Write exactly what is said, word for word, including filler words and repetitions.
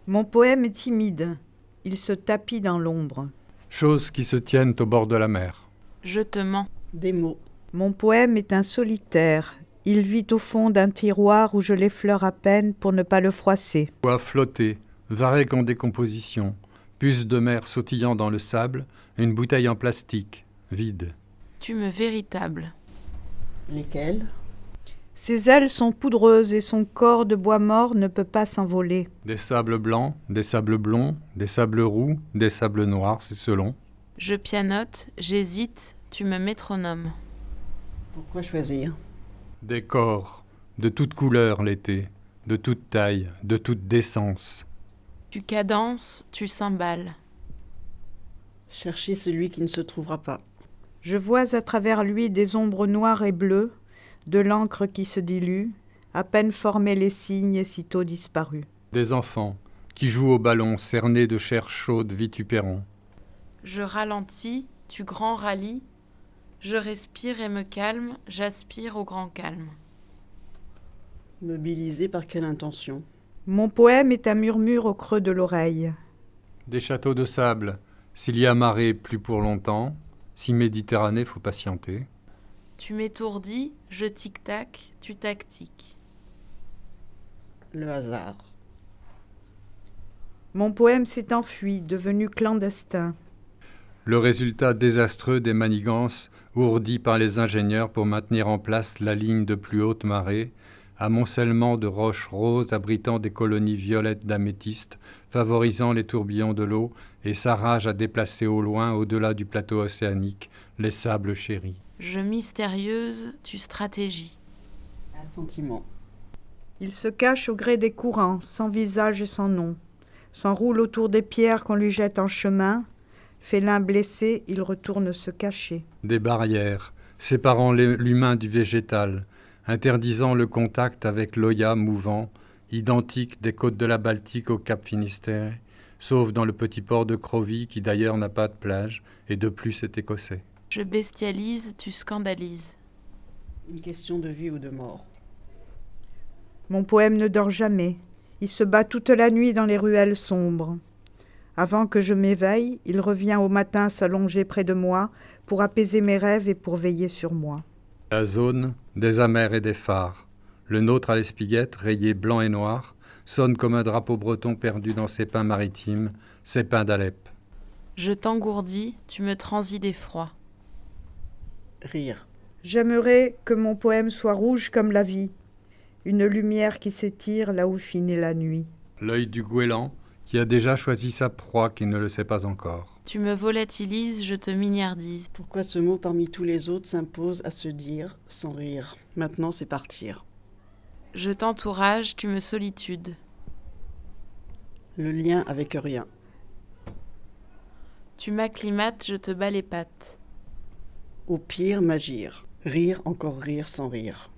Mon poème est timide, il se tapit dans l'ombre. Choses qui se tiennent au bord de la mer. Je te mens. Des mots. Mon poème est un solitaire, il vit au fond d'un tiroir où je l'effleure à peine pour ne pas le froisser. Bois flotté, varech en décomposition, puce de mer sautillant dans le sable, une bouteille en plastique, vide. Tu me véritable. Lesquels? Ses ailes sont poudreuses et son corps de bois mort ne peut pas s'envoler. Des sables blancs, des sables blonds, des sables roux, des sables noirs, c'est selon. Je pianote, j'hésite, tu me métronomes. Pourquoi choisir? Des corps, de toutes couleurs l'été, de toute taille, de toute décence. Tu cadences, tu cymbales. Chercher celui qui ne se trouvera pas. Je vois à travers lui des ombres noires et bleues, de l'encre qui se dilue, à peine formés les signes et sitôt disparus. Des enfants qui jouent au ballon cernés de chair chaude vitupérant. Je ralentis, tu grand rallies. Je respire et me calme, j'aspire au grand calme. Mobilisé par quelle intention? Mon poème est un murmure au creux de l'oreille. Des châteaux de sable, s'il y a marée plus pour longtemps, si Méditerranée faut patienter. Tu m'étourdis, je tic-tac, tu tactiques. Le hasard. Mon poème s'est enfui, devenu clandestin. Le résultat désastreux des manigances ourdies par les ingénieurs pour maintenir en place la ligne de plus haute marée, amoncellement de roches roses abritant des colonies violettes d'améthyste, favorisant les tourbillons de l'eau et sa rage à déplacer au loin, au-delà du plateau océanique, les sables chéris. Je mystérieuse, tu stratégie. Un sentiment. Il se cache au gré des courants, sans visage et sans nom. S'enroule autour des pierres qu'on lui jette en chemin. Félin blessé, il retourne se cacher. Des barrières, séparant l'humain du végétal, interdisant le contact avec l'Oya mouvant, identique des côtes de la Baltique au Cap Finistère, sauf dans le petit port de Crovy qui d'ailleurs n'a pas de plage et de plus est écossais. Je bestialise, tu scandalises. Une question de vie ou de mort. Mon poème ne dort jamais. Il se bat toute la nuit dans les ruelles sombres. Avant que je m'éveille, il revient au matin s'allonger près de moi pour apaiser mes rêves et pour veiller sur moi. La zone, des amers et des phares. Le nôtre à l'Espiguette, rayé blanc et noir, sonne comme un drapeau breton perdu dans ses pins maritimes, ses pins d'Alep. Je t'engourdis, tu me transis d'effroi. Rire. J'aimerais que mon poème soit rouge comme la vie, une lumière qui s'étire là où finit la nuit. L'œil du goéland, qui a déjà choisi sa proie qui ne le sait pas encore. Tu me volatilises, je te mignardise. Pourquoi ce mot parmi tous les autres s'impose à se dire sans rire? Maintenant c'est partir. Je t'entourage, tu me solitudes. Le lien avec rien. Tu m'acclimates, je te bats les pattes. Au pire, m'agir. Rire, encore rire sans rire.